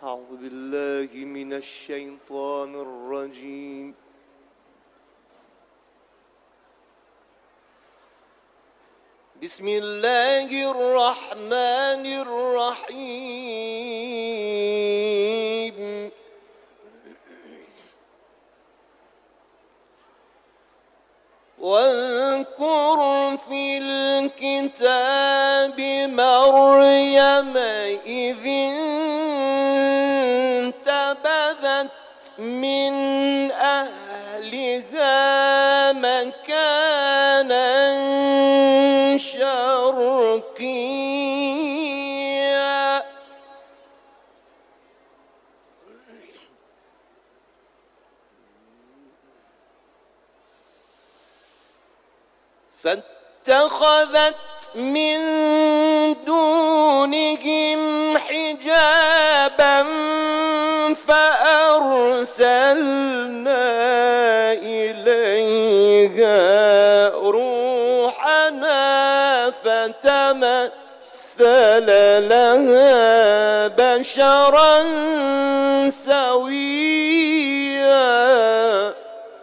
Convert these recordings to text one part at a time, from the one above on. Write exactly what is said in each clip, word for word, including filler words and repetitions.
أعوذ بالله من الشيطان الرجيم. بسم الله الرحمن الرحيم. واذكر في الكتاب مريم إذ انتبذت من أهلها مكانا شرقيا فاتخذت من دونهم حجابا فأرسلنا إليها روحنا فتمثل لها بشرا سويا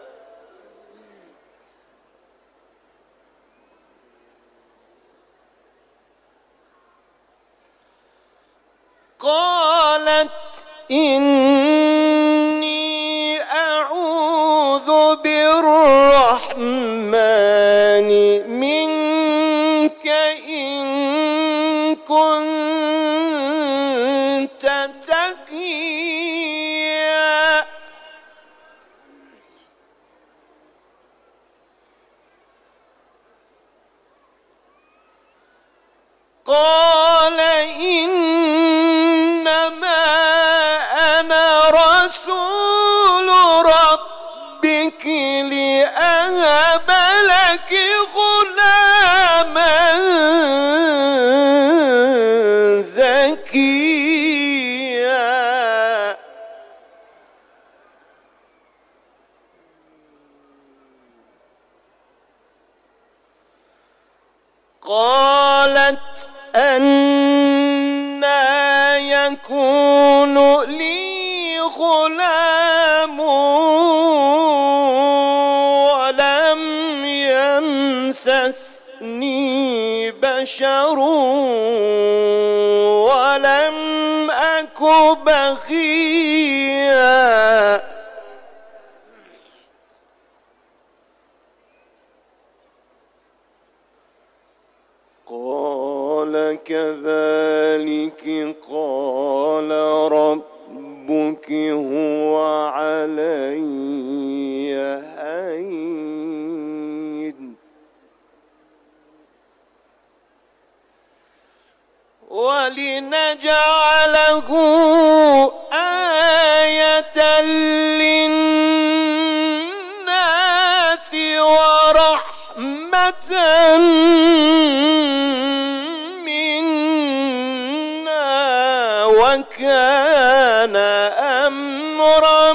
قالت إني أعوذ بالرحمن منك إن كنت تقيا قال إنما أنا رسول ربك لأهب لك غلاما زكيا قالت أنى يكون لي غلام ولم يمسسني بشر ولم أك بغيا قال كذلك قال ربك هو علي هين ولنجعله آية للناس ورحمة منا وكان أمرا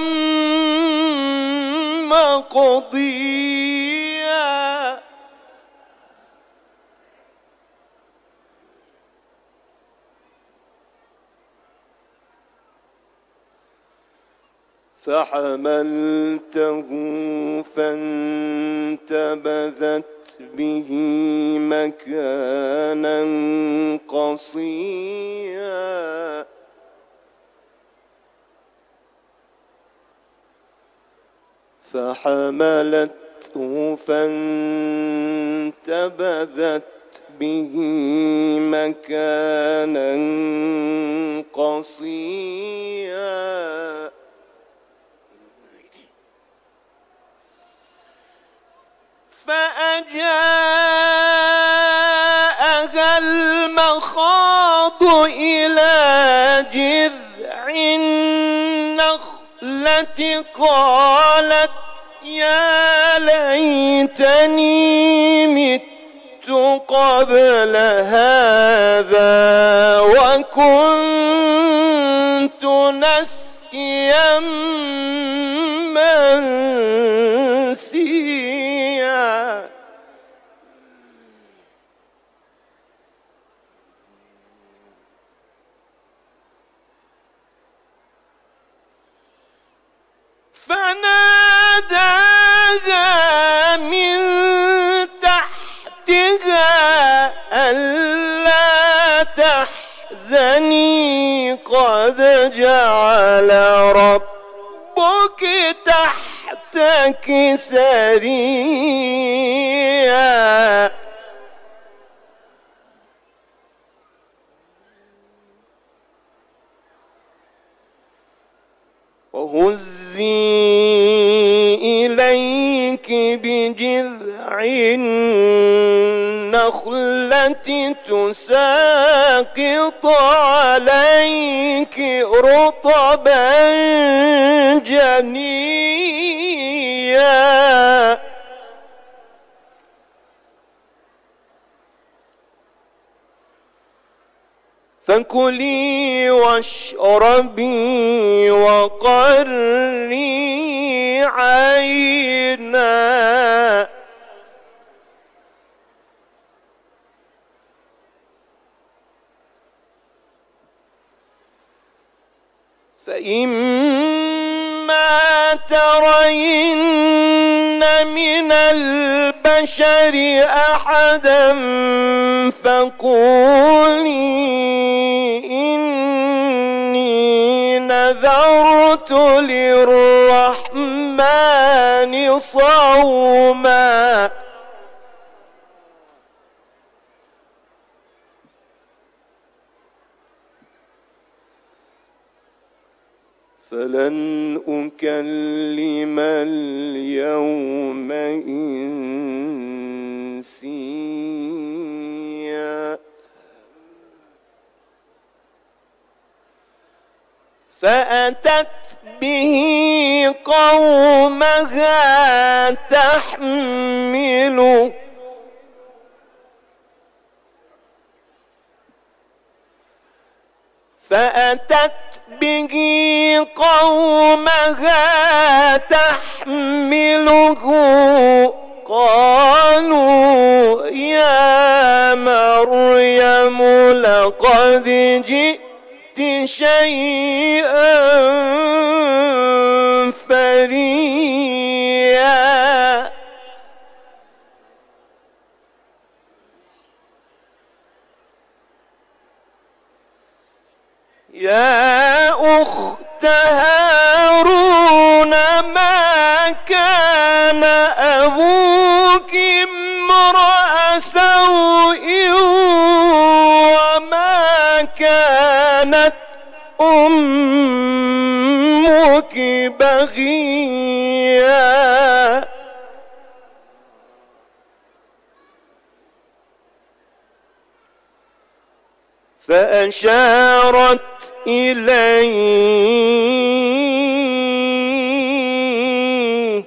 مقضيا فحملته فانتبذت به مكانا قصيا فحملته فانتبذت به مكانا قصيا فأجاءها المخاض إلى جذع النخلة قالت يا ليتني مت قبل هذا وكنت نسيا منسيا فناداها من تحتها ألا تحزني قد جعل ربك تحتك سريا وهزي إليك بجذع النخلة تساقط عليك رطبا جنيا فكلي واشربي وقري عينا فإما ترين من البشر أحدا فقولي إني نذرت للرحمن صوما فلن أكلم اليوم إنسيا فأتت به قومها تحمله فأتت به قومها تحمله قالوا يا مريم لقد جئت شيئا فريا يا أخت هارون ما كان أبوك امرأ سوء وما كانت أمك بغيا فأشارت إليه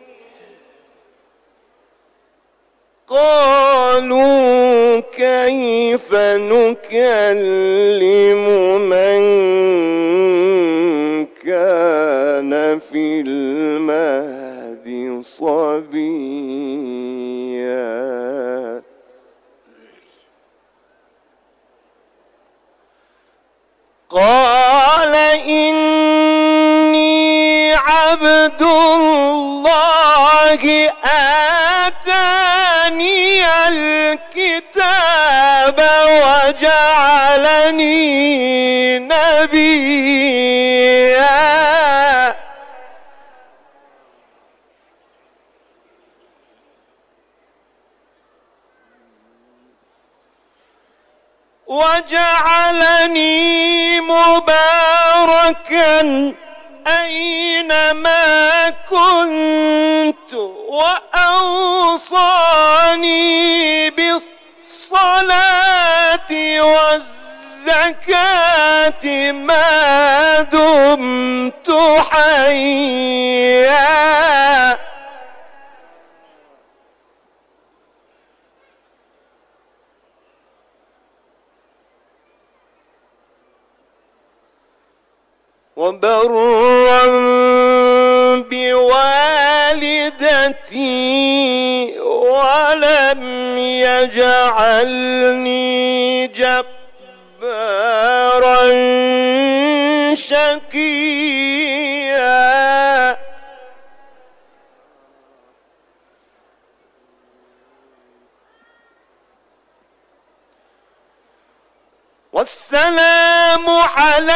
قالوا كيف نكلم من كان في المهد صبيا قال إني عبد الله آتاني الكتاب وجعلني نبيا وجعلني مباركا أينما كنت وأوصاني بالصلاة والزكاة ما دمت حيا وبرا بوالدتي ولم يجعلني جبارا شقيا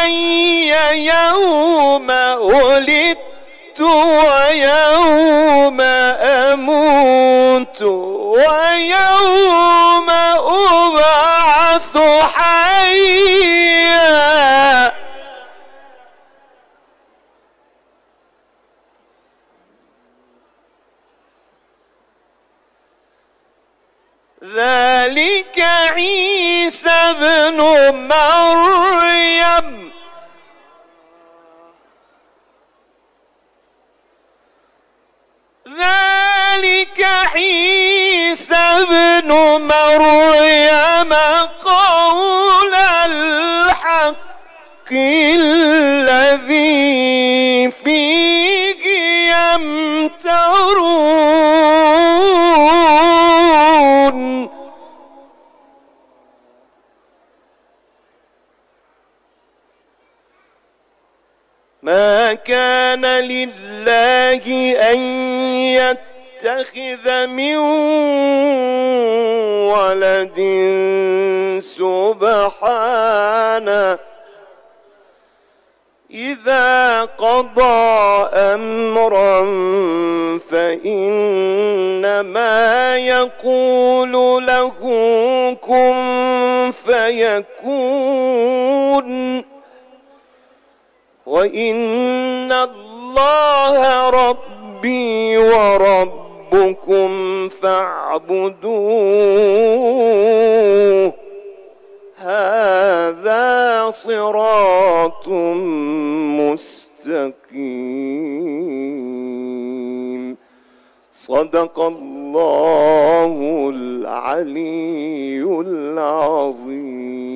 علي يوم ولدت ويوم أموت ويوم أبعث حيا. ذلك عيسى ابن مريم ذلك عيسى ابن مريم قول الحق الذي فيه يمترون. ما كان لله أن يتخذ من ولد سبحانه إذا قضى أمرا فإنما يقول له كن فيكون. وإن الله ربي وربكم فاعبدوه هذا صراط مستقيم. صدق الله العلي العظيم.